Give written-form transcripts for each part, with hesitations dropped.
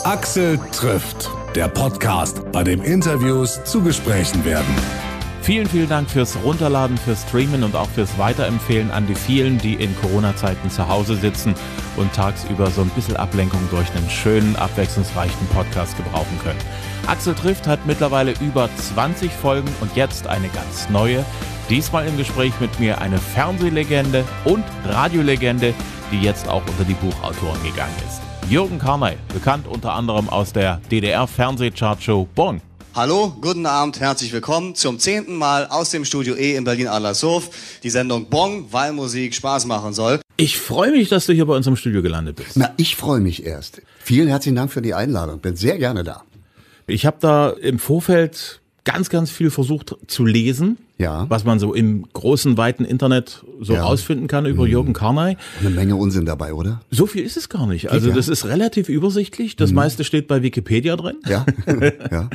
Axel trifft, der Podcast, bei dem Interviews zu Gesprächen werden. Vielen, vielen Dank fürs Runterladen, fürs Streamen und auch fürs Weiterempfehlen an die vielen, die in Corona-Zeiten zu Hause sitzen und tagsüber so ein bisschen Ablenkung durch einen schönen, abwechslungsreichen Podcast gebrauchen können. Axel trifft hat mittlerweile über 20 Folgen und jetzt eine ganz neue. Diesmal im Gespräch mit mir eine Fernsehlegende und Radiolegende, die jetzt auch unter die Buchautoren gegangen ist. Jürgen Karnay, bekannt unter anderem aus der DDR-Fernsehchartshow Bong. Hallo, guten Abend, herzlich willkommen zum 10. Mal aus dem Studio E in Berlin-Adlershof. Die Sendung Bong, weil Musik Spaß machen soll. Ich freue mich, dass du hier bei uns im Studio gelandet bist. Na, ich freue mich erst. Vielen herzlichen Dank für die Einladung. Bin sehr gerne da. Ich habe da im Vorfeld ganz viel versucht zu lesen, ja, was man so im großen, weiten Internet so rausfinden kann über Jürgen Karnay. Eine Menge Unsinn dabei, oder? So viel ist es gar nicht. Also das ist relativ übersichtlich. Das meiste steht bei Wikipedia drin. Ja. Ja.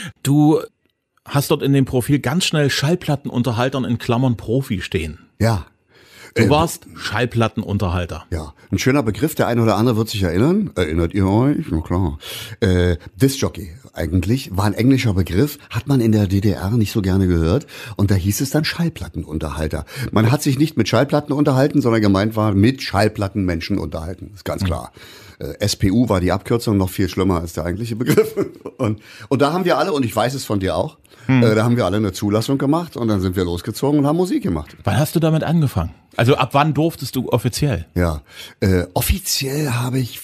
Du hast dort in dem Profil ganz schnell Schallplattenunterhaltern in Klammern Profi stehen. Ja. Du warst Schallplattenunterhalter. Ja, ein schöner Begriff, der eine oder andere wird sich erinnern. Erinnert ihr euch? Na klar. Discjockey eigentlich war ein englischer Begriff, hat man in der DDR nicht so gerne gehört. Und da hieß es dann Schallplattenunterhalter. Man hat sich nicht mit Schallplatten unterhalten, sondern gemeint war mit Schallplatten Menschen unterhalten. Ist ganz klar. SPU war die Abkürzung, noch viel schlimmer als der eigentliche Begriff. Und da haben wir alle, und ich weiß es von dir auch, da haben wir alle eine Zulassung gemacht und dann sind wir losgezogen und haben Musik gemacht. Wann hast du damit angefangen? Also ab wann durftest du offiziell? Ja, offiziell habe ich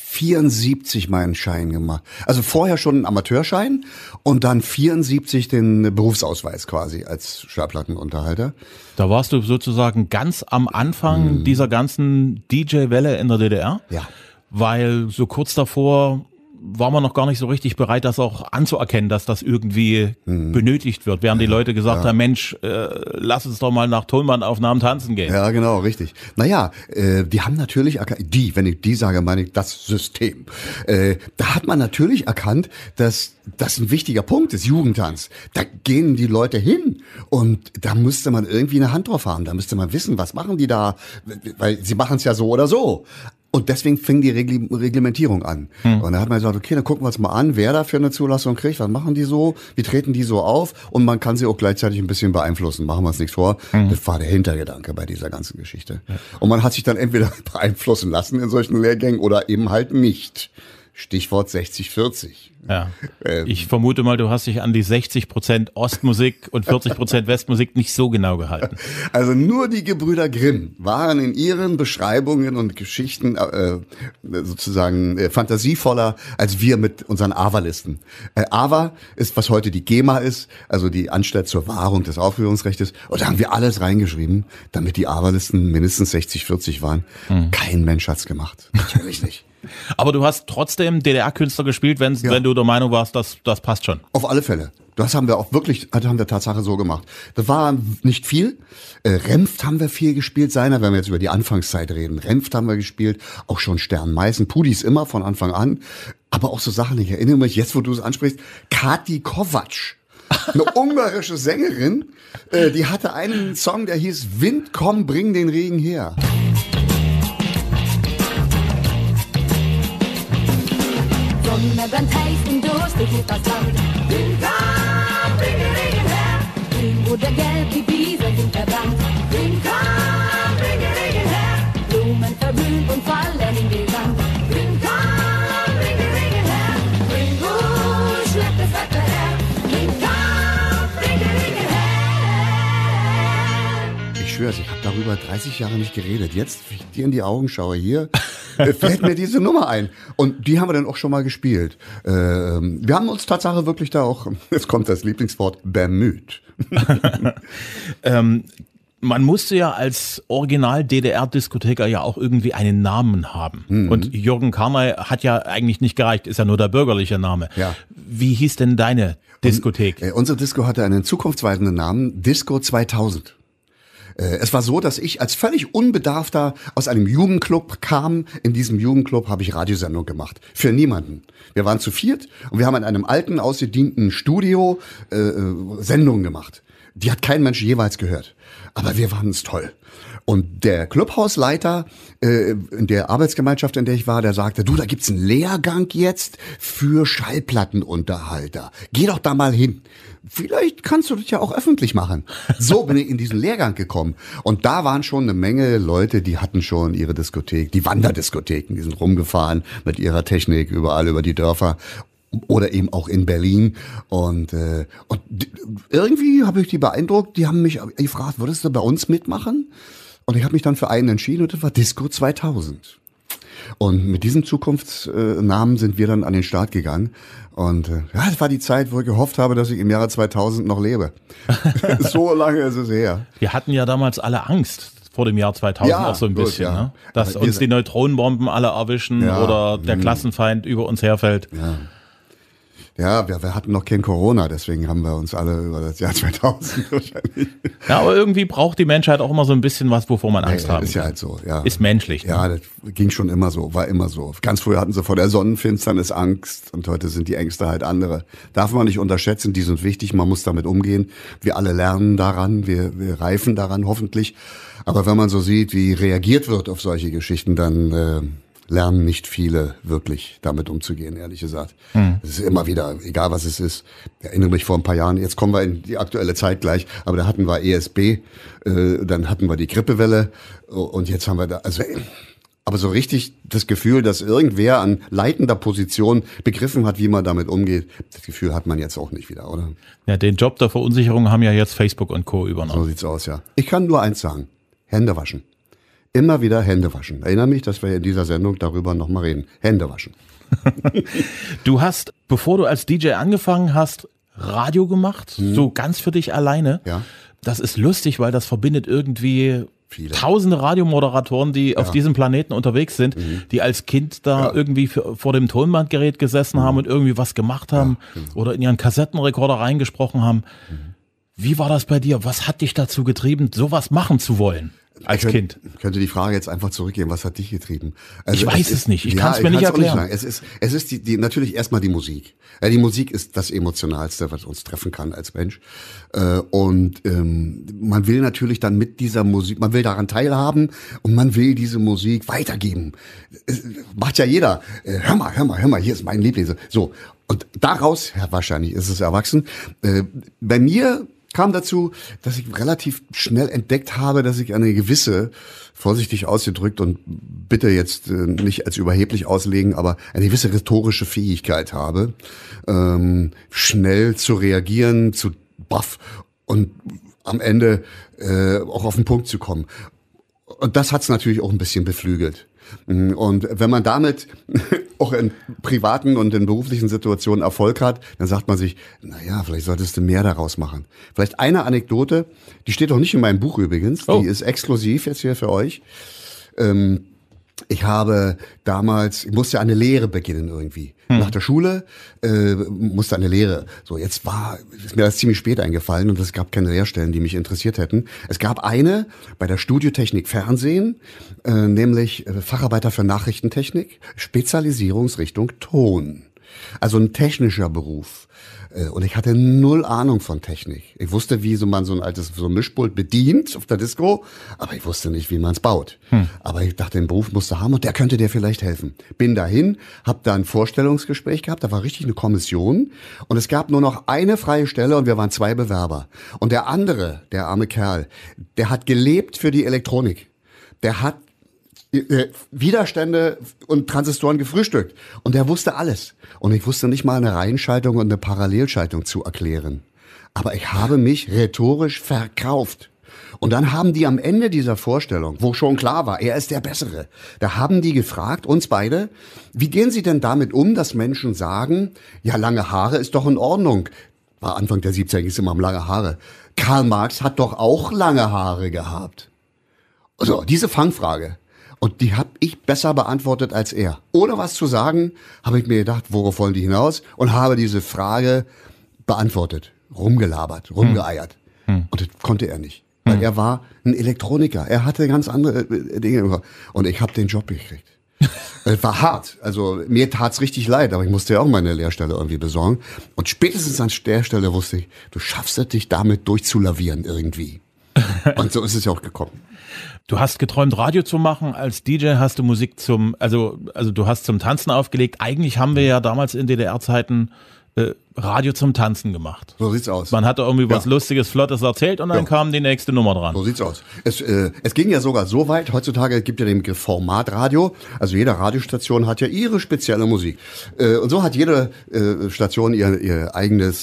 74 meinen Schein gemacht. Also vorher schon einen Amateurschein und dann 74 den Berufsausweis quasi als Schallplattenunterhalter. Da warst du sozusagen ganz am Anfang dieser ganzen DJ-Welle in der DDR? Ja. Weil so kurz davor war man noch gar nicht so richtig bereit, das auch anzuerkennen, dass das irgendwie benötigt wird, während die Leute gesagt haben, Mensch, lass uns doch mal nach Tonbandaufnahmen tanzen gehen. Ja, genau, richtig. Naja, die haben natürlich erkannt, wenn ich die sage, meine ich das System. Da hat man natürlich erkannt, dass das ein wichtiger Punkt ist, Jugendtanz. Da gehen die Leute hin und da müsste man irgendwie eine Hand drauf haben. Da müsste man wissen, was machen die da, weil sie machen es ja so oder so. Und deswegen fing die Reglementierung an. Und da hat man gesagt, okay, dann gucken wir uns mal an, wer da für eine Zulassung kriegt, was machen die so, wie treten die so auf und man kann sie auch gleichzeitig ein bisschen beeinflussen, machen wir uns nichts vor. Das war der Hintergedanke bei dieser ganzen Geschichte. Und man hat sich dann entweder beeinflussen lassen in solchen Lehrgängen oder eben halt nicht. Stichwort 60-40. Ja. Ich vermute mal, du hast dich an die 60% Ostmusik und 40% Westmusik nicht so genau gehalten. Also nur die Gebrüder Grimm waren in ihren Beschreibungen und Geschichten sozusagen fantasievoller als wir mit unseren AWA-Listen. AWA ist, was heute die GEMA ist, also die Anstalt zur Wahrung des Aufführungsrechtes. Und da haben wir alles reingeschrieben, damit die AWA-Listen mindestens 60-40 waren. Kein Mensch hat's gemacht. Natürlich nicht. Aber du hast trotzdem DDR-Künstler gespielt, wenn du der Meinung warst, das passt schon. Auf alle Fälle. Das haben wir auch wirklich, haben wir Tatsache so gemacht. Das war nicht viel. Renft haben wir viel gespielt, wenn wir jetzt über die Anfangszeit reden. Renft haben wir gespielt, auch schon Stern Meißen, Pudis immer von Anfang an. Aber auch so Sachen, ich erinnere mich, jetzt wo du es ansprichst, Kati Kovac. Eine ungarische Sängerin, die hatte einen Song, der hieß Wind, komm, bring den Regen her. Sonne brennt heiß und durstig ist das Land. Wind, komm, bring den Regen her. Grün oder gelb, die Wiesen sind verbrannt. Wind, komm, bring den Regen her. Blumen verblühen und fallen in die Sand. Wind, komm, bring den Regen her. Bring gut, schleppt das Wetter her. Wind, komm, bring den Regen her. Ich schwör's, ich habe darüber 30 Jahre nicht geredet. Jetzt, wie ich dir in die Augen schaue hier, fällt mir diese Nummer ein. Und die haben wir dann auch schon mal gespielt. Wir haben uns Tatsache wirklich da auch, jetzt kommt das Lieblingswort, bemüht. Man musste ja als Original-DDR-Diskotheker ja auch irgendwie einen Namen haben. Und Jürgen Karnay hat ja eigentlich nicht gereicht, ist ja nur der bürgerliche Name. Ja. Wie hieß denn deine Diskothek? Unsere Disco hatte einen zukunftsweisenden Namen, Disco 2000. Es war so, dass ich als völlig Unbedarfter aus einem Jugendclub kam. In diesem Jugendclub habe ich Radiosendung gemacht. Für niemanden. Wir waren zu viert und wir haben in einem alten, ausgedienten Studio Sendungen gemacht. Die hat kein Mensch jeweils gehört. Aber wir fanden es toll. Und der Clubhausleiter in der Arbeitsgemeinschaft, in der ich war, der sagte, du, da gibt's einen Lehrgang jetzt für Schallplattenunterhalter. Geh doch da mal hin. Vielleicht kannst du das ja auch öffentlich machen. So bin ich in diesen Lehrgang gekommen. Und da waren schon eine Menge Leute, die hatten schon ihre Diskothek, die Wanderdiskotheken, die sind rumgefahren mit ihrer Technik überall über die Dörfer. Oder eben auch in Berlin. Und irgendwie habe ich die beeindruckt, die haben mich gefragt, würdest du bei uns mitmachen? Und ich habe mich dann für einen entschieden und das war Disco 2000. Und mit diesem Zukunftsnamen sind wir dann an den Start gegangen. Und das war die Zeit, wo ich gehofft habe, dass ich im Jahre 2000 noch lebe. So lange ist es her. Wir hatten ja damals alle Angst vor dem Jahr 2000 auch so ein bisschen, ja. ne? Dass Aber uns die Neutronenbomben alle erwischen oder der Klassenfeind über uns herfällt. Ja, wir hatten noch kein Corona, deswegen haben wir uns alle über das Jahr 2000 wahrscheinlich. Ja, aber irgendwie braucht die Menschheit auch immer so ein bisschen was, wovor man Angst haben Ist ja kann. halt so, ja. Ist menschlich. Ne? Ja, das ging schon immer so, war immer so. Ganz früher hatten sie vor der Sonnenfinsternis Angst und heute sind die Ängste halt andere. Darf man nicht unterschätzen, die sind wichtig, man muss damit umgehen. Wir alle lernen daran, wir reifen daran hoffentlich. Aber wenn man so sieht, wie reagiert wird auf solche Geschichten, dann lernen nicht viele wirklich damit umzugehen, ehrlich gesagt. Es ist immer wieder, egal was es ist. Ich erinnere mich vor ein paar Jahren, jetzt kommen wir in die aktuelle Zeit gleich, aber da hatten wir ESB, dann hatten wir die Grippewelle und jetzt haben wir da, aber so richtig das Gefühl, dass irgendwer an leitender Position begriffen hat, wie man damit umgeht, das Gefühl hat man jetzt auch nicht wieder, oder? Ja, den Job der Verunsicherung haben ja jetzt Facebook und Co. übernommen. So sieht's aus, ja. Ich kann nur eins sagen, Hände waschen. Immer wieder Hände waschen. Erinnere mich, dass wir in dieser Sendung darüber nochmal reden. Hände waschen. Du hast, bevor du als DJ angefangen hast, Radio gemacht, so ganz für dich alleine. Ja. Das ist lustig, weil das verbindet irgendwie Viele. tausende Radiomoderatoren, die auf diesem Planeten unterwegs sind, die als Kind da irgendwie vor dem Tonbandgerät gesessen haben und irgendwie was gemacht haben oder in ihren Kassettenrekorder reingesprochen haben. Wie war das bei dir? Was hat dich dazu getrieben, sowas machen zu wollen? Als Kind. Ich könnte die Frage jetzt einfach zurückgeben, was hat dich getrieben? Ich weiß es nicht, ich kann es mir kann's nicht auch erklären. sagen. Es ist die natürlich erstmal die Musik. Die Musik ist das Emotionalste, was uns treffen kann als Mensch. Und man will natürlich dann mit dieser Musik, man will daran teilhaben und man will diese Musik weitergeben. Macht ja jeder. Hör mal, hier ist mein Lieblings. So. Und daraus, ja, wahrscheinlich ist es erwachsen. Bei mir kam dazu, dass ich relativ schnell entdeckt habe, dass ich eine gewisse, vorsichtig ausgedrückt und bitte jetzt nicht als überheblich auslegen, aber eine gewisse rhetorische Fähigkeit habe, schnell zu reagieren, zu baff und am Ende auch auf den Punkt zu kommen. Und das hat's natürlich auch ein bisschen beflügelt. Und wenn man damit auch in privaten und in beruflichen Situationen Erfolg hat, dann sagt man sich, naja, vielleicht solltest du mehr daraus machen. Vielleicht eine Anekdote, die steht auch nicht in meinem Buch übrigens, die ist exklusiv jetzt hier für euch. Ich habe damals, ich musste eine Lehre beginnen irgendwie. Nach der Schule musste eine Lehre. So, ist mir das ziemlich spät eingefallen und es gab keine Lehrstellen, die mich interessiert hätten. Es gab eine bei der Studiotechnik Fernsehen, nämlich Facharbeiter für Nachrichtentechnik, Spezialisierungsrichtung Ton. Also ein technischer Beruf. Und ich hatte null Ahnung von Technik. Ich wusste, wie man so ein altes Mischpult bedient auf der Disco, aber ich wusste nicht, wie man es baut. Aber ich dachte, den Beruf musst du haben und der könnte dir vielleicht helfen. Bin dahin, hab da ein Vorstellungsgespräch gehabt, da war richtig eine Kommission und es gab nur noch eine freie Stelle und wir waren 2 Bewerber. Und der andere, der arme Kerl, der hat gelebt für die Elektronik. Der hat Widerstände und Transistoren gefrühstückt. Und er wusste alles. Und ich wusste nicht mal eine Reihenschaltung und eine Parallelschaltung zu erklären. Aber ich habe mich rhetorisch verkauft. Und dann haben die am Ende dieser Vorstellung, wo schon klar war, er ist der Bessere, da haben die gefragt, uns beide, wie gehen Sie denn damit um, dass Menschen sagen, ja, lange Haare ist doch in Ordnung. War Anfang der 70er, ging es immer um lange Haare. Karl Marx hat doch auch lange Haare gehabt. So, diese Fangfrage. Und die habe ich besser beantwortet als er. Ohne was zu sagen, habe ich mir gedacht, worauf wollen die hinaus? Und habe diese Frage beantwortet. Rumgelabert, rumgeeiert. Und das konnte er nicht. Weil er war ein Elektroniker. Er hatte ganz andere Dinge. Und ich habe den Job gekriegt. Es war hart. Also mir tat's richtig leid, aber ich musste ja auch meine Lehrstelle irgendwie besorgen. Und spätestens an der Stelle wusste ich, du schaffst es, dich damit durchzulavieren irgendwie. Und so ist es ja auch gekommen. Du hast geträumt, Radio zu machen. Als DJ hast du Musik also du hast zum Tanzen aufgelegt. Eigentlich haben wir ja damals in DDR-Zeiten Radio zum Tanzen gemacht. So sieht's aus. Man hatte irgendwie was Lustiges, Flottes erzählt und dann kam die nächste Nummer dran. So sieht's aus. Es ging ja sogar so weit, heutzutage gibt ja den Begriff Formatradio, also jede Radiostation hat ja ihre spezielle Musik. Und so hat jede Station ihren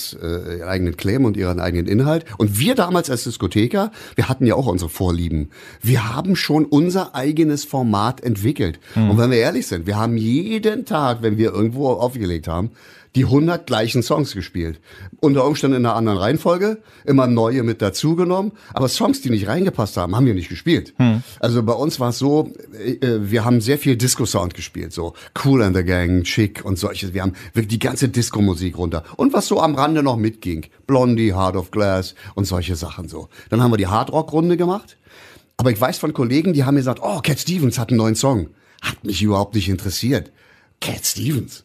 eigenen Claim und ihren eigenen Inhalt. Und wir damals als Diskotheker, wir hatten ja auch unsere Vorlieben. Wir haben schon unser eigenes Format entwickelt. Und wenn wir ehrlich sind, wir haben jeden Tag, wenn wir irgendwo aufgelegt haben, die 100 gleichen Songs gespielt. Unter Umständen in einer anderen Reihenfolge, immer neue mit dazugenommen. Aber Songs, die nicht reingepasst haben, haben wir nicht gespielt. Also bei uns war es so, wir haben sehr viel Disco-Sound gespielt. So Kool and the Gang, Chic und solches. Wir haben wirklich die ganze Disco-Musik runter. Und was so am Rande noch mitging. Blondie, Heart of Glass und solche Sachen so. Dann haben wir die Hardrock-Runde gemacht. Aber ich weiß von Kollegen, die haben mir gesagt, oh, Cat Stevens hat einen neuen Song. Hat mich überhaupt nicht interessiert. Cat Stevens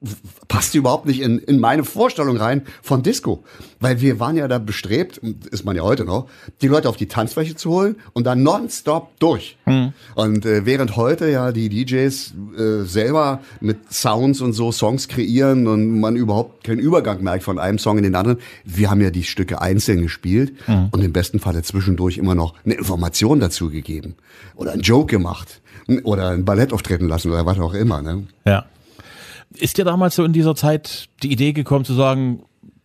passt überhaupt nicht in meine Vorstellung rein von Disco. Weil wir waren ja da bestrebt, ist man ja heute noch, die Leute auf die Tanzfläche zu holen und dann nonstop durch. Und während heute ja die DJs selber mit Sounds und so Songs kreieren und man überhaupt keinen Übergang merkt von einem Song in den anderen, wir haben ja die Stücke einzeln gespielt und im besten Falle zwischendurch immer noch eine Information dazu gegeben oder einen Joke gemacht oder ein Ballett auftreten lassen oder was auch immer. Ne? Ja. Ist dir damals so in dieser Zeit die Idee gekommen zu sagen,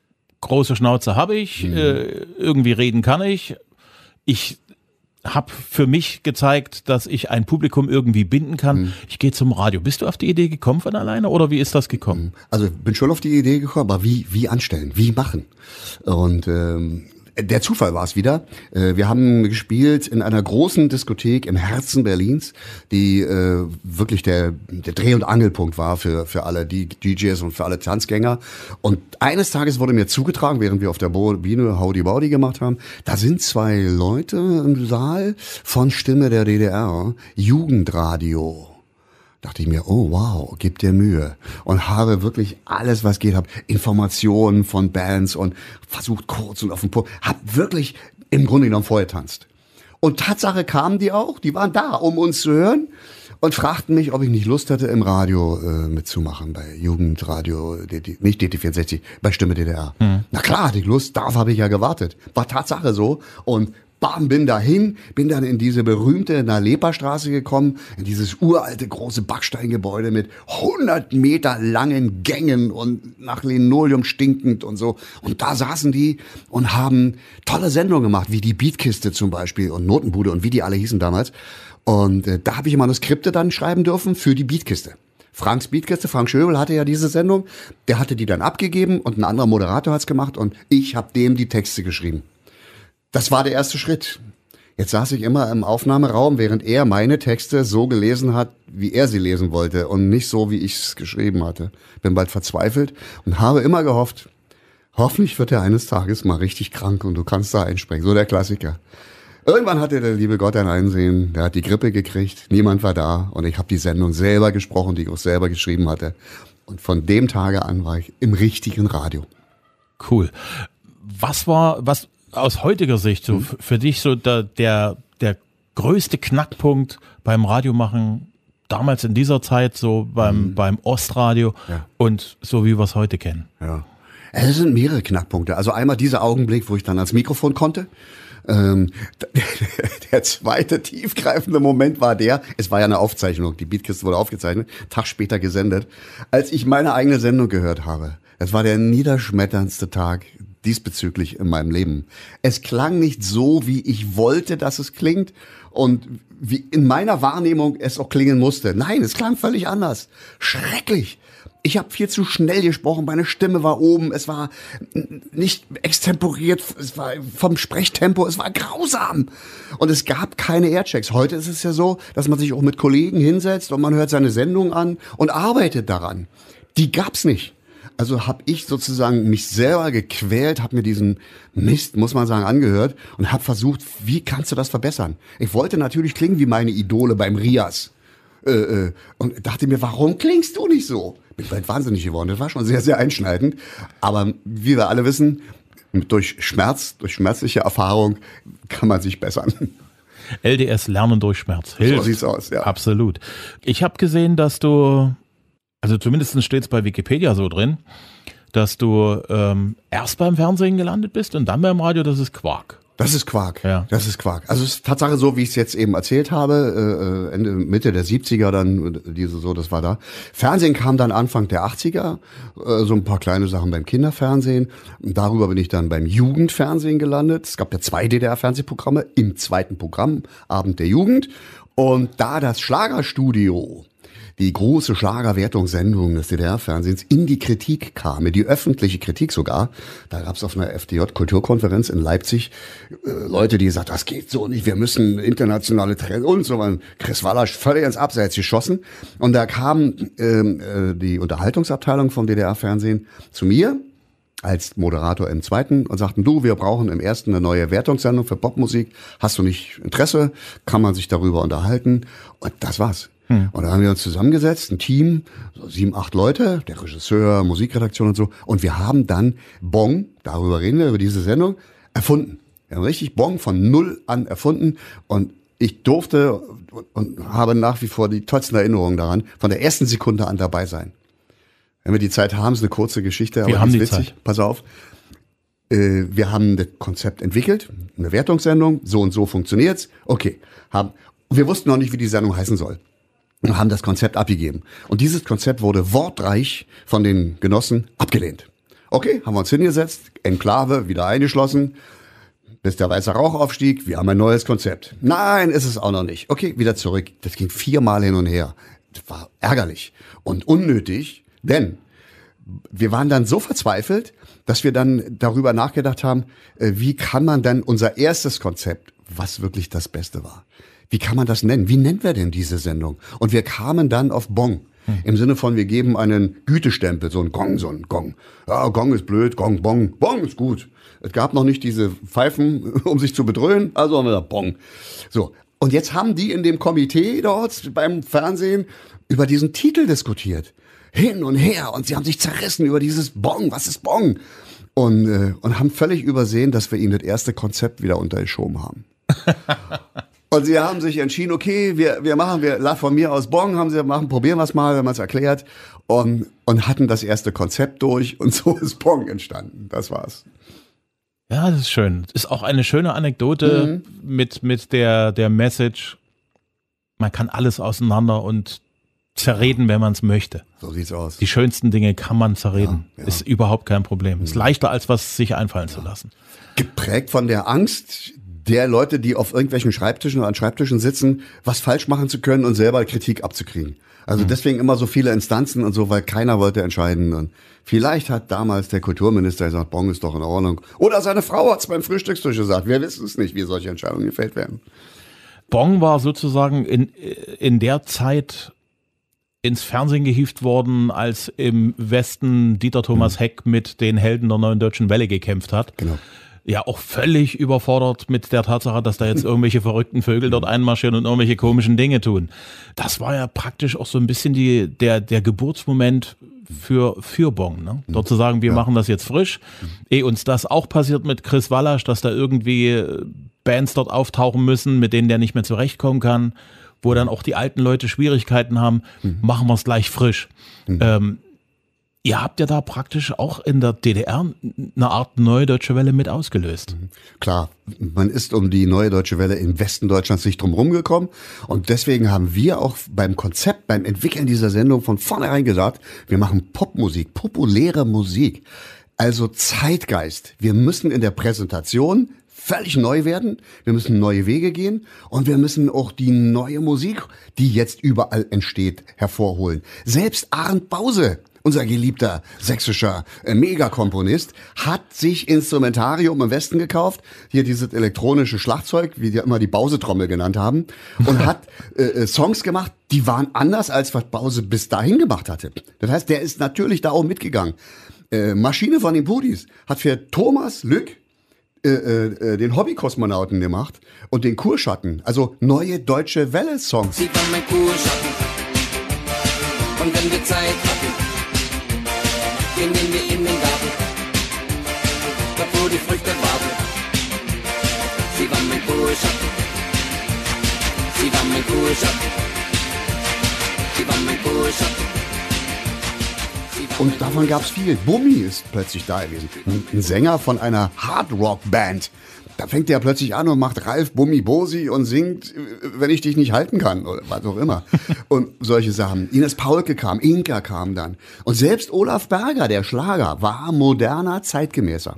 große Schnauze habe ich, irgendwie reden kann ich. Ich habe für mich gezeigt, dass ich ein Publikum irgendwie binden kann. Ich gehe zum Radio. Bist du auf die Idee gekommen von alleine oder wie ist das gekommen? Also bin schon auf die Idee gekommen, aber wie anstellen, wie machen? Und der Zufall war es wieder. Wir haben gespielt in einer großen Diskothek im Herzen Berlins, die wirklich der Dreh- und Angelpunkt war für alle die DJs und für alle Tanzgänger. Und eines Tages wurde mir zugetragen, während wir auf der Bühne Howdy Bowdy gemacht haben, da sind 2 Leute im Saal von Stimme der DDR, Jugendradio. Dachte ich mir, oh wow, gib dir Mühe. Und habe wirklich alles, was geht, habe Informationen von Bands und versucht kurz und auf den Punkt, hab wirklich im Grunde genommen vorher tanzt. Und Tatsache kamen die auch, die waren da, um uns zu hören und fragten mich, ob ich nicht Lust hatte, im Radio mitzumachen, bei Jugendradio, nicht DT64, bei Stimme DDR. Na klar, hatte ich Lust, darauf habe ich ja gewartet. War Tatsache so und bam, bin dann in diese berühmte Nalepa-Straße gekommen, in dieses uralte große Backsteingebäude mit 100 Meter langen Gängen und nach Linoleum stinkend und so. Und da saßen die und haben tolle Sendungen gemacht, wie die Beatkiste zum Beispiel und Notenbude und wie die alle hießen damals. Und da habe ich Manuskripte dann schreiben dürfen für die Beatkiste. Franks Beatkiste, Frank Schöbel hatte ja diese Sendung, der hatte die dann abgegeben und ein anderer Moderator hat's gemacht und ich habe dem die Texte geschrieben. Das war der erste Schritt. Jetzt saß ich immer im Aufnahmeraum, während er meine Texte so gelesen hat, wie er sie lesen wollte und nicht so, wie ich es geschrieben hatte. Bin bald verzweifelt und habe immer gehofft, hoffentlich wird er eines Tages mal richtig krank und du kannst da einspringen. So der Klassiker. Irgendwann hatte der liebe Gott ein Einsehen, der hat die Grippe gekriegt, niemand war da und ich habe die Sendung selber gesprochen, die ich auch selber geschrieben hatte. Und von dem Tage an war ich im richtigen Radio. Cool. Was aus heutiger Sicht so für dich so der größte Knackpunkt beim Radiomachen damals in dieser Zeit so beim Ostradio und so wie wir es heute kennen? Ja. Es sind mehrere Knackpunkte. Also einmal dieser Augenblick, wo ich dann ans Mikrofon konnte. Der zweite tiefgreifende Moment war es war ja eine Aufzeichnung, die Beatkiste wurde aufgezeichnet, Tag später gesendet, als ich meine eigene Sendung gehört habe. Das war der niederschmetterndste Tag diesbezüglich in meinem Leben. Es klang nicht so, wie ich wollte, dass es klingt und wie in meiner Wahrnehmung es auch klingen musste. Nein, es klang völlig anders. Schrecklich. Ich habe viel zu schnell gesprochen, meine Stimme war oben, es war nicht extemporiert, es war vom Sprechtempo, es war grausam. Und es gab keine Airchecks. Heute ist es ja so, dass man sich auch mit Kollegen hinsetzt und man hört seine Sendung an und arbeitet daran. Die gab's nicht. Also habe ich sozusagen mich selber gequält, habe mir diesen Mist, muss man sagen, angehört und habe versucht, wie kannst du das verbessern? Ich wollte natürlich klingen wie meine Idole beim Rias. Und dachte mir, warum klingst du nicht so? Bin bald wahnsinnig geworden. Das war schon sehr, sehr einschneidend. Aber wie wir alle wissen, durch schmerzliche Erfahrung kann man sich bessern. LDS, Lernen durch Schmerz, hilft. So sieht's aus, ja. Absolut. Ich habe gesehen, dass du, also zumindest steht es bei Wikipedia so drin, dass du erst beim Fernsehen gelandet bist und dann beim Radio. Das ist Quark. Das ist Quark. Ja. Das ist Quark. Also es ist Tatsache so, wie ich es jetzt eben erzählt habe, Mitte der 70er dann, das war da. Fernsehen kam dann Anfang der 80er, so ein paar kleine Sachen beim Kinderfernsehen. Und darüber bin ich dann beim Jugendfernsehen gelandet. Es gab ja 2 DDR-Fernsehprogramme im zweiten Programm, Abend der Jugend. Und da das Schlagerstudio, die große Schlagerwertungssendung des DDR-Fernsehens, in die Kritik kam, in die öffentliche Kritik sogar. Da gab es auf einer FDJ-Kulturkonferenz in Leipzig Leute, die gesagt, das geht so nicht, wir müssen internationale Trends und so weiter. Chris Wallasch völlig ins Abseits geschossen. Und da kam die Unterhaltungsabteilung vom DDR-Fernsehen zu mir als Moderator im zweiten und sagten, du, wir brauchen im ersten eine neue Wertungssendung für Popmusik. Hast du nicht Interesse? Kann man sich darüber unterhalten? Und das war's. Und da haben wir uns zusammengesetzt, ein Team, so 7, 8 Leute, der Regisseur, Musikredaktion und so. Und wir haben dann Bong, darüber reden wir, über diese Sendung, erfunden. Wir haben richtig Bong von null an erfunden. Und ich durfte und habe nach wie vor die tollsten Erinnerungen daran, von der ersten Sekunde an dabei sein. Wenn wir die Zeit haben, ist eine kurze Geschichte, aber die ist witzig. Zeit. Pass auf. Wir haben das Konzept entwickelt, eine Wertungssendung, so und so funktioniert's. Okay. Wir wussten noch nicht, wie die Sendung heißen soll. Und haben das Konzept abgegeben. Und dieses Konzept wurde wortreich von den Genossen abgelehnt. Okay, haben wir uns hingesetzt, Enklave, wieder eingeschlossen, bis der weiße Rauch aufstieg, wir haben ein neues Konzept. Nein, ist es auch noch nicht. Okay, wieder zurück. Das ging 4-mal hin und her. Das war ärgerlich und unnötig, denn wir waren dann so verzweifelt, dass wir dann darüber nachgedacht haben, wie kann man dann unser erstes Konzept, was wirklich das Beste war, wie kann man das nennen? Wie nennen wir denn diese Sendung? Und wir kamen dann auf Bong. Im Sinne von, wir geben einen Gütestempel, so ein Gong. Ja, Gong ist blöd, Gong, Bong. Bong ist gut. Es gab noch nicht diese Pfeifen, um sich zu bedröhnen, also haben wir gesagt, Bong. So. Und jetzt haben die in dem Komitee dort beim Fernsehen über diesen Titel diskutiert. Hin und her. Und sie haben sich zerrissen über dieses Bong. Was ist Bong? Und haben völlig übersehen, dass wir ihnen das erste Konzept wieder untergeschoben haben. Und sie haben sich entschieden, okay, wir von mir aus Bong, probieren wir es mal, wenn man es erklärt. Und hatten das erste Konzept durch und so ist Bong entstanden. Das war's. Ja, das ist schön. Das ist auch eine schöne Anekdote mit der Message, man kann alles auseinander und zerreden, wenn man es möchte. So sieht's aus. Die schönsten Dinge kann man zerreden. Ja. Ist überhaupt kein Problem. Ist leichter, als was sich einfallen zu lassen. Geprägt von der Angst der Leute, die auf irgendwelchen Schreibtischen oder an Schreibtischen sitzen, was falsch machen zu können und selber Kritik abzukriegen. Also deswegen immer so viele Instanzen und so, weil keiner wollte entscheiden. Und vielleicht hat damals der Kulturminister gesagt, Bong ist doch in Ordnung. Oder seine Frau hat es beim Frühstückstisch gesagt. Wir wissen es nicht, wie solche Entscheidungen gefällt werden. Bong war sozusagen in der Zeit ins Fernsehen gehievt worden, als im Westen Dieter Thomas Heck mit den Helden der Neuen Deutschen Welle gekämpft hat. Genau. Ja, auch völlig überfordert mit der Tatsache, dass da jetzt irgendwelche verrückten Vögel dort einmarschieren und irgendwelche komischen Dinge tun. Das war ja praktisch auch so ein bisschen der Geburtsmoment für Bong, ne? Dort zu sagen, wir machen das jetzt frisch. Ehe uns das auch passiert mit Chris Wallasch, dass da irgendwie Bands dort auftauchen müssen, mit denen der nicht mehr zurechtkommen kann, wo dann auch die alten Leute Schwierigkeiten haben, machen wir es gleich frisch. Ihr habt ja da praktisch auch in der DDR eine Art Neue Deutsche Welle mit ausgelöst. Klar, man ist um die Neue Deutsche Welle im Westen Deutschlands nicht drum rumgekommen. Und deswegen haben wir auch beim Konzept, beim Entwickeln dieser Sendung von vornherein gesagt, wir machen Popmusik, populäre Musik. Also Zeitgeist. Wir müssen in der Präsentation völlig neu werden. Wir müssen neue Wege gehen. Und wir müssen auch die neue Musik, die jetzt überall entsteht, hervorholen. Selbst Arndt Bause, unser geliebter sächsischer Megakomponist, hat sich Instrumentarium im Westen gekauft, hier dieses elektronische Schlagzeug, wie die immer die Bause-Trommel genannt haben, und hat Songs gemacht, die waren anders, als was Bause bis dahin gemacht hatte. Das heißt, der ist natürlich da auch mitgegangen. Maschine von den Pudis hat für Thomas Lück den Hobbykosmonauten gemacht und den Kurschatten, also Neue Deutsche Welle-Songs. Sie kann mein Kurschatten, Und wenn wir Zeit hatten, gehen wir in den Garten, dort wo die Früchte warten. Sie war mein Kuhschatten, sie war mein Kuhschatten, sie war mein Kuhschatten. Und davon gab's viel. Bummi ist plötzlich da gewesen. Ein Sänger von einer Hard-Rock-Band. Da fängt der plötzlich an und macht Ralf Bummi Bosi und singt, wenn ich dich nicht halten kann, oder was auch immer. Und solche Sachen. Ines Paulke kam, Inka kam dann. Und selbst Olaf Berger, der Schlager, war moderner, zeitgemäßer.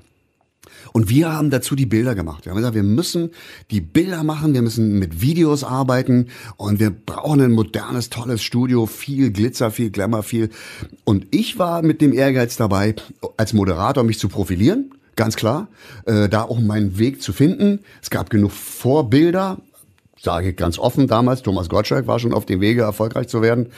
Und wir haben dazu die Bilder gemacht. Wir haben gesagt, wir müssen die Bilder machen, wir müssen mit Videos arbeiten und wir brauchen ein modernes, tolles Studio, viel Glitzer, viel Glamour, viel. Und ich war mit dem Ehrgeiz dabei, als Moderator mich zu profilieren, ganz klar, da auch meinen Weg zu finden. Es gab genug Vorbilder, sage ich ganz offen damals. Thomas Gottschalk war schon auf dem Wege, erfolgreich zu werden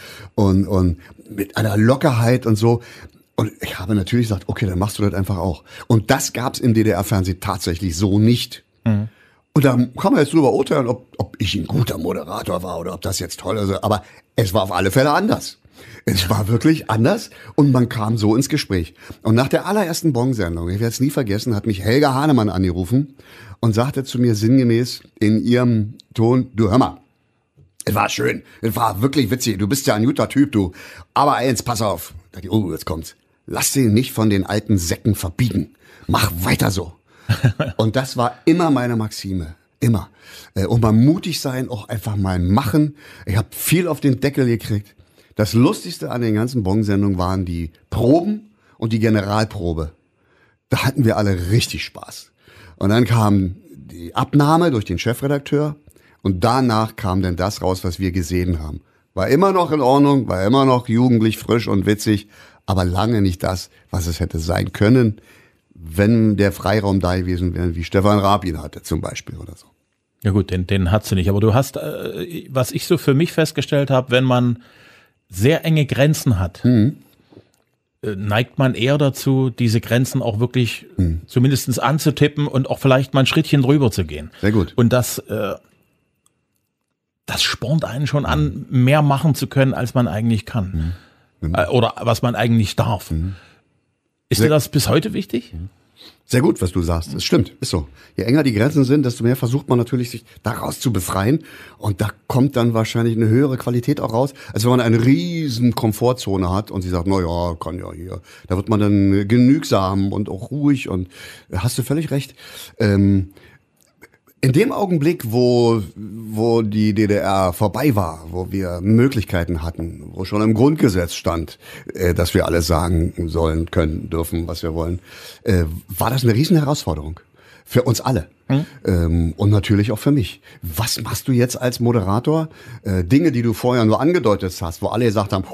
und mit einer Lockerheit und so. Und ich habe natürlich gesagt, okay, dann machst du das einfach auch. Und das gab's im DDR-Fernsehen tatsächlich so nicht. Mhm. Und da kann man jetzt drüber urteilen, ob ich ein guter Moderator war oder ob das jetzt toll ist. Aber es war auf alle Fälle anders. Es war wirklich anders und man kam so ins Gespräch. Und nach der allerersten Bong-Sendung, ich werde es nie vergessen, hat mich Helga Hahnemann angerufen und sagte zu mir sinngemäß in ihrem Ton, du hör mal, es war schön, es war wirklich witzig, du bist ja ein guter Typ, du. Aber eins, pass auf. Da dachte ich, oh, jetzt kommt's. Lass dich nicht von den alten Säcken verbiegen. Mach weiter so. Und das war immer meine Maxime. Immer. Und mal mutig sein, auch einfach mal machen. Ich habe viel auf den Deckel gekriegt. Das Lustigste an den ganzen Bong-Sendungen waren die Proben und die Generalprobe. Da hatten wir alle richtig Spaß. Und dann kam die Abnahme durch den Chefredakteur und danach kam dann das raus, was wir gesehen haben. War immer noch in Ordnung, war immer noch jugendlich, frisch und witzig, aber lange nicht das, was es hätte sein können, wenn der Freiraum da gewesen wäre, wie Stefan Raab ihn hatte zum Beispiel oder so. Ja gut, den hast du nicht. Aber du hast, was ich so für mich festgestellt habe, wenn man sehr enge Grenzen hat, neigt man eher dazu, diese Grenzen auch wirklich zumindest anzutippen und auch vielleicht mal ein Schrittchen drüber zu gehen. Sehr gut. Und das spornt einen schon an, mehr machen zu können, als man eigentlich kann. Oder was man eigentlich darf. Ist dir das bis heute wichtig? Sehr gut, was du sagst. Das stimmt, ist so. Je enger die Grenzen sind, desto mehr versucht man natürlich, sich daraus zu befreien. Und da kommt dann wahrscheinlich eine höhere Qualität auch raus, als wenn man eine riesen Komfortzone hat und sie sagt, na ja, kann ja hier. Da wird man dann genügsam und auch ruhig und hast du völlig recht. In dem Augenblick, wo die DDR vorbei war, wo wir Möglichkeiten hatten, wo schon im Grundgesetz stand, dass wir alles sagen sollen, können, dürfen, was wir wollen, war das eine riesen Herausforderung. Für uns alle. Und natürlich auch für mich. Was machst du jetzt als Moderator? Dinge, die du vorher nur angedeutet hast, wo alle gesagt haben,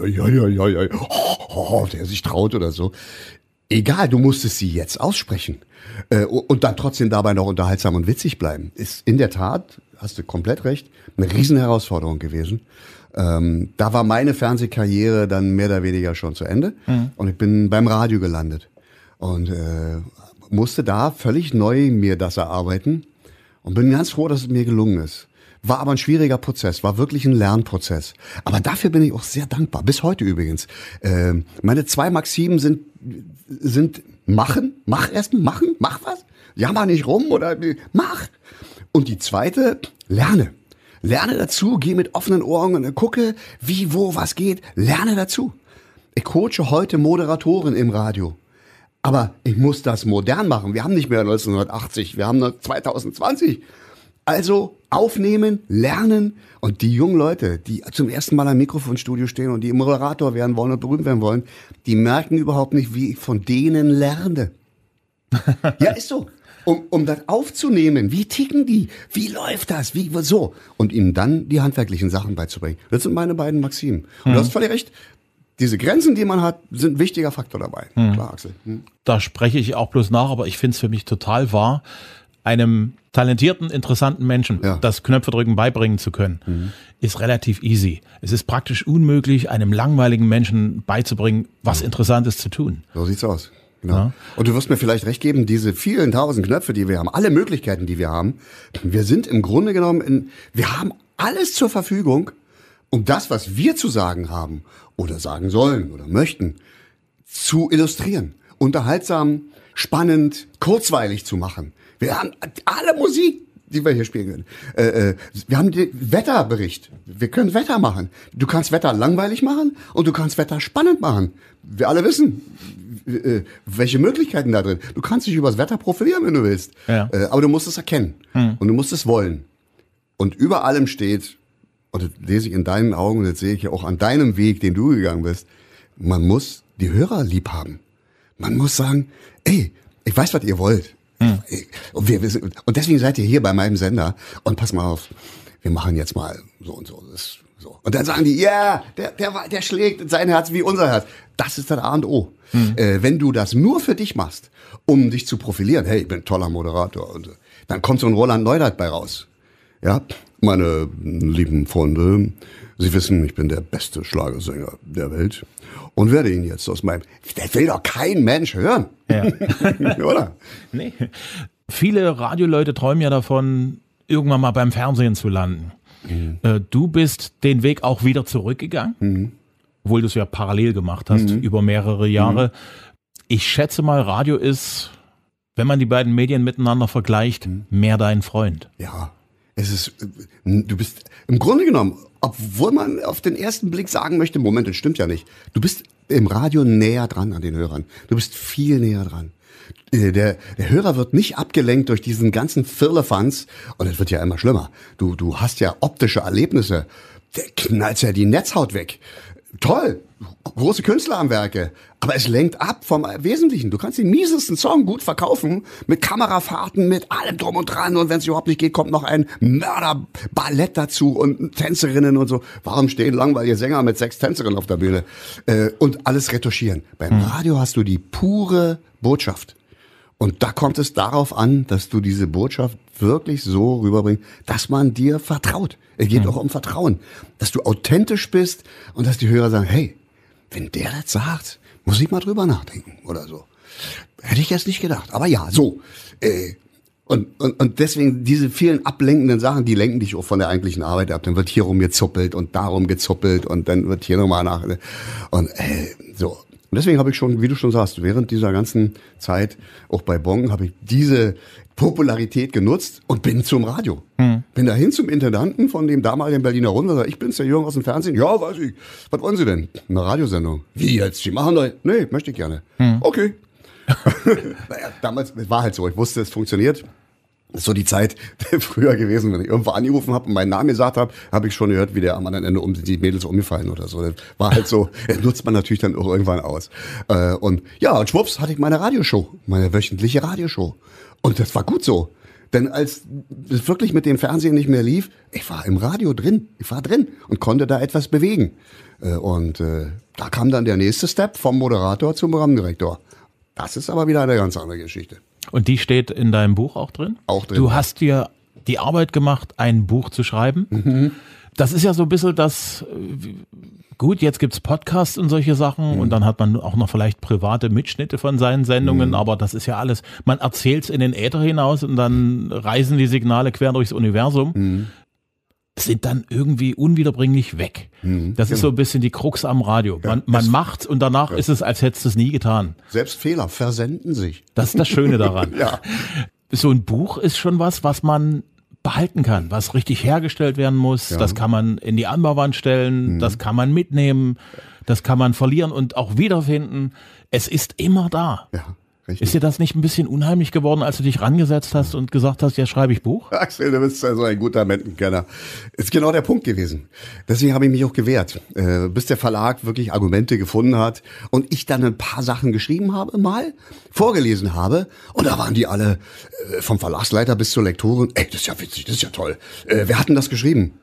der sich traut oder so. Egal, du musstest sie jetzt aussprechen. Und dann trotzdem dabei noch unterhaltsam und witzig bleiben. Ist in der Tat, hast du komplett recht, eine riesen Herausforderung gewesen. Da war meine Fernsehkarriere dann mehr oder weniger schon zu Ende. Und ich bin beim Radio gelandet. Und musste da völlig neu mir das erarbeiten. Und bin ganz froh, dass es mir gelungen ist. War aber ein schwieriger Prozess, war wirklich ein Lernprozess. Aber dafür bin ich auch sehr dankbar, bis heute übrigens. Meine 2 Maximen sind machen, mach was. Jammer nicht rum oder mach. Und die zweite, lerne. Lerne dazu, geh mit offenen Ohren und gucke, wie, wo, was geht. Lerne dazu. Ich coache heute Moderatoren im Radio. Aber ich muss das modern machen. Wir haben nicht mehr 1980, wir haben noch 2020. Also aufnehmen, lernen und die jungen Leute, die zum ersten Mal am Mikrofonstudio stehen und die Moderator werden wollen und berühmt werden wollen, die merken überhaupt nicht, wie ich von denen lerne. Ja, ist so. Um das aufzunehmen, wie ticken die, wie läuft das, wie so und ihnen dann die handwerklichen Sachen beizubringen. Das sind meine beiden Maximen. Und du hast völlig recht. Diese Grenzen, die man hat, sind ein wichtiger Faktor dabei. Klar, Axel. Da spreche ich auch bloß nach, aber ich finde es für mich total wahr, einem talentierten, interessanten Menschen das Knöpfedrücken beibringen zu können, ist relativ easy. Es ist praktisch unmöglich, einem langweiligen Menschen beizubringen, was Interessantes zu tun. So sieht's aus. Genau. Ja. Und du wirst mir vielleicht recht geben, diese vielen 1000 Knöpfe, die wir haben, alle Möglichkeiten, die wir haben, wir sind im Grunde genommen wir haben alles zur Verfügung, um das, was wir zu sagen haben oder sagen sollen oder möchten, zu illustrieren, unterhaltsam, spannend, kurzweilig zu machen. Wir haben alle Musik, die wir hier spielen können. Wir haben den Wetterbericht. Wir können Wetter machen. Du kannst Wetter langweilig machen und du kannst Wetter spannend machen. Wir alle wissen, welche Möglichkeiten da drin. Du kannst dich übers Wetter profilieren, wenn du willst. Ja. Aber du musst es erkennen. Und du musst es wollen. Und über allem steht, und das lese ich in deinen Augen, und das sehe ich ja auch an deinem Weg, den du gegangen bist, man muss die Hörer lieb haben. Man muss sagen, ey, ich weiß, was ihr wollt. Und deswegen seid ihr hier bei meinem Sender. Und pass mal auf, wir machen jetzt mal so und so. Das, so. Und dann sagen die, ja, der schlägt sein Herz wie unser Herz. Das ist das A und O. Wenn du das nur für dich machst, um dich zu profilieren, hey, ich bin ein toller Moderator, und dann kommt so ein Roland Neudert bei raus. Ja, meine lieben Freunde, Sie wissen, ich bin der beste Schlagersänger der Welt und werde ihn jetzt aus meinem... Das will doch kein Mensch hören. Ja. Oder? Nee. Viele Radioleute träumen ja davon, irgendwann mal beim Fernsehen zu landen. Du bist den Weg auch wieder zurückgegangen, obwohl du es ja parallel gemacht hast, über mehrere Jahre. Ich schätze mal, Radio ist, wenn man die beiden Medien miteinander vergleicht, mehr dein Freund. Ja. Du bist im Grunde genommen, obwohl man auf den ersten Blick sagen möchte, Moment, das stimmt ja nicht. Du bist im Radio näher dran an den Hörern. Du bist viel näher dran. Der Hörer wird nicht abgelenkt durch diesen ganzen Firlefanz, und es wird ja immer schlimmer. Du hast ja optische Erlebnisse. Der knallt ja die Netzhaut weg. Toll, große Künstler am Werke, aber es lenkt ab vom Wesentlichen. Du kannst den miesesten Song gut verkaufen, mit Kamerafahrten, mit allem drum und dran, und wenn es überhaupt nicht geht, kommt noch ein Mörderballett dazu und Tänzerinnen und so. Warum stehen langweilige Sänger mit 6 Tänzerinnen auf der Bühne? Und alles retuschieren. Beim Radio hast du die pure Botschaft. Und da kommt es darauf an, dass du diese Botschaft wirklich so rüberbringst, dass man dir vertraut. Es geht auch um Vertrauen. Dass du authentisch bist und dass die Hörer sagen, hey, wenn der das sagt, muss ich mal drüber nachdenken oder so. Hätte ich jetzt nicht gedacht. Aber ja, so. Und deswegen diese vielen ablenkenden Sachen, die lenken dich auch von der eigentlichen Arbeit ab. Dann wird hier rumgezuppelt und darum gezuppelt und dann wird hier nochmal nach. Und so. Und deswegen habe ich schon, wie du schon sagst, während dieser ganzen Zeit, auch bei Bong, habe ich diese Popularität genutzt und bin zum Radio. Bin dahin zum Intendanten von dem damaligen Berliner Rundfunk und sage, ich bin's, der Jürgen aus dem Fernsehen. Ja, weiß ich. Was wollen Sie denn? Eine Radiosendung. Wie jetzt? Sie machen doch... Nee, möchte ich gerne. Okay. Naja, damals war halt so. Ich wusste, es funktioniert. Das ist so die Zeit früher gewesen, wenn ich irgendwo angerufen habe und meinen Namen gesagt habe, habe ich schon gehört, wie der am anderen Ende die Mädels umgefallen oder so. Das war halt so, das nutzt man natürlich dann auch irgendwann aus. Und ja, und schwupps hatte ich meine Radioshow, meine wöchentliche Radioshow. Und das war gut so. Denn als es wirklich mit dem Fernsehen nicht mehr lief, ich war im Radio drin. Ich war drin und konnte da etwas bewegen. Und da kam dann der nächste Step vom Moderator zum Programmdirektor. Das ist aber wieder eine ganz andere Geschichte. Und die steht in deinem Buch auch drin? Auch drin. Du hast dir die Arbeit gemacht, ein Buch zu schreiben. Das ist ja so ein bisschen das, gut, jetzt gibt's Podcasts und solche Sachen und dann hat man auch noch vielleicht private Mitschnitte von seinen Sendungen, aber das ist ja alles, man erzählt's in den Äther hinaus und dann reisen die Signale quer durchs Universum. Sind dann irgendwie unwiederbringlich weg. Das ist so ein bisschen die Krux am Radio. Man macht's und danach ist es, als hättest du es nie getan. Selbst Fehler versenden sich. Das ist das Schöne daran. Ja. So ein Buch ist schon was man behalten kann, was richtig hergestellt werden muss. Ja. Das kann man in die Anbauwand stellen, das kann man mitnehmen, das kann man verlieren und auch wiederfinden. Es ist immer da. Ja. Richtig. Ist dir das nicht ein bisschen unheimlich geworden, als du dich rangesetzt hast und gesagt hast, jetzt schreibe ich Buch? Axel, du bist ja so ein guter Menschenkenner. Ist genau der Punkt gewesen. Deswegen habe ich mich auch gewehrt, bis der Verlag wirklich Argumente gefunden hat und ich dann ein paar Sachen geschrieben habe, mal vorgelesen habe und da waren die alle vom Verlagsleiter bis zur Lektorin. Ey, das ist ja witzig, das ist ja toll. Wer hat denn das geschrieben?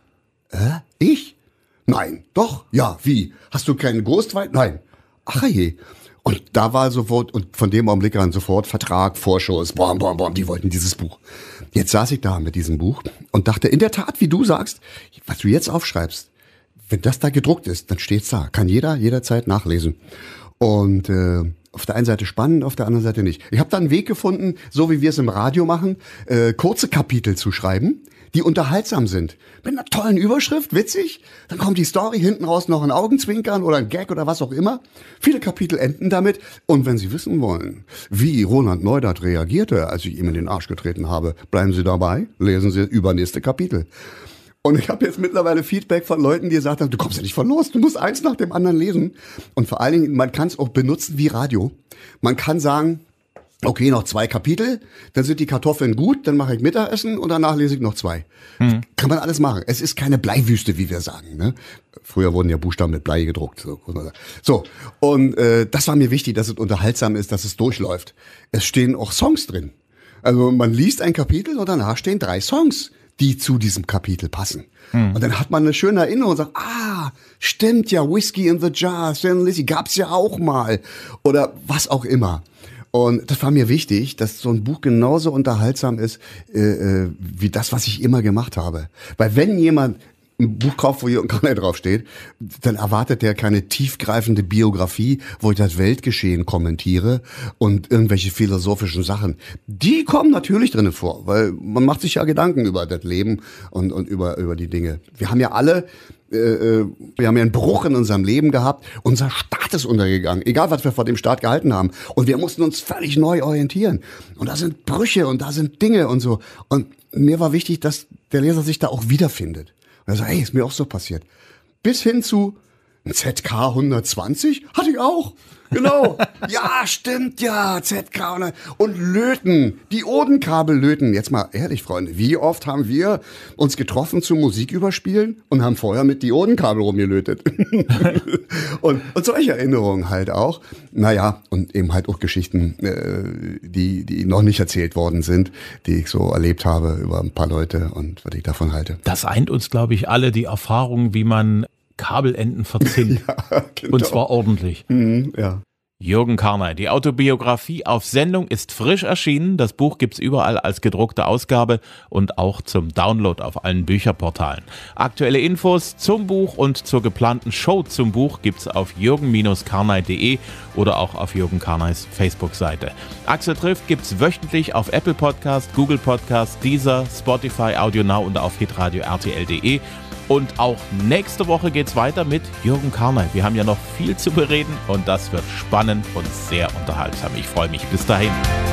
Ich? Nein. Doch? Ja, wie? Hast du keinen Ghostwriter? Nein. Ach je. Und da war sofort, und von dem Augenblick an sofort Vertrag, Vorschuss, bom, bom, bom, die wollten dieses Buch. Jetzt saß ich da mit diesem Buch und dachte, in der Tat, wie du sagst, was du jetzt aufschreibst, wenn das da gedruckt ist, dann steht's da. Kann jeder jederzeit nachlesen. Und auf der einen Seite spannend, auf der anderen Seite nicht. Ich habe da einen Weg gefunden, so wie wir es im Radio machen, kurze Kapitel zu schreiben, die unterhaltsam sind. Mit einer tollen Überschrift, witzig, dann kommt die Story, hinten raus noch ein Augenzwinkern oder ein Gag oder was auch immer. Viele Kapitel enden damit. Und wenn Sie wissen wollen, wie Roland Neudath reagierte, als ich ihm in den Arsch getreten habe, bleiben Sie dabei, lesen Sie übernächste Kapitel. Und ich habe jetzt mittlerweile Feedback von Leuten, die gesagt haben, du kommst ja nicht von los, du musst eins nach dem anderen lesen. Und vor allen Dingen, man kann es auch benutzen wie Radio. Man kann sagen, okay, noch 2 Kapitel, dann sind die Kartoffeln gut, dann mache ich Mittagessen und danach lese ich noch 2. Kann man alles machen. Es ist keine Bleiwüste, wie wir sagen. Ne? Früher wurden ja Buchstaben mit Blei gedruckt. So. Und das war mir wichtig, dass es unterhaltsam ist, dass es durchläuft. Es stehen auch Songs drin. Also man liest ein Kapitel und danach stehen 3 Songs, die zu diesem Kapitel passen. Und dann hat man eine schöne Erinnerung und sagt, stimmt ja, Whiskey in the Jar, Thin Lizzy, gab's ja auch mal. Oder was auch immer. Und das war mir wichtig, dass so ein Buch genauso unterhaltsam ist, wie das, was ich immer gemacht habe. Weil wenn jemand ein Buch kauft, wo Jürgen Karnay draufsteht, dann erwartet der keine tiefgreifende Biografie, wo ich das Weltgeschehen kommentiere und irgendwelche philosophischen Sachen. Die kommen natürlich drinnen vor, weil man macht sich ja Gedanken über das Leben und über die Dinge. Wir haben ja alle wir haben ja einen Bruch in unserem Leben gehabt. Unser Staat ist untergegangen, egal was wir vor dem Staat gehalten haben. Und wir mussten uns völlig neu orientieren. Und da sind Brüche und da sind Dinge und so. Und mir war wichtig, dass der Leser sich da auch wiederfindet. Und er sagt, hey, ist mir auch so passiert. Bis hin zu ein ZK 120 hatte ich auch. Genau. Ja, stimmt, ja, ZK und Löten, die Odenkabel löten. Jetzt mal ehrlich, Freunde, wie oft haben wir uns getroffen zum Musiküberspielen und haben vorher mit Diodenkabel rumgelötet? und solche Erinnerungen halt auch. Naja, und eben halt auch Geschichten, die noch nicht erzählt worden sind, die ich so erlebt habe über ein paar Leute und was ich davon halte. Das eint uns, glaube ich, alle die Erfahrung, wie man Kabelenden verzinnt. Ja, genau. Und zwar ordentlich. Ja. Jürgen Karnay, die Autobiografie auf Sendung ist frisch erschienen. Das Buch gibt's überall als gedruckte Ausgabe und auch zum Download auf allen Bücherportalen. Aktuelle Infos zum Buch und zur geplanten Show zum Buch gibt's auf jürgen-karnay.de oder auch auf Jürgen Karnays Facebook-Seite. Axel trifft gibt's wöchentlich auf Apple Podcast, Google Podcast, Deezer, Spotify, Audio Now und auf hitradio RTL.de. Und auch nächste Woche geht's weiter mit Jürgen Karnay. Wir haben ja noch viel zu bereden und das wird spannend und sehr unterhaltsam. Ich freue mich. Bis dahin.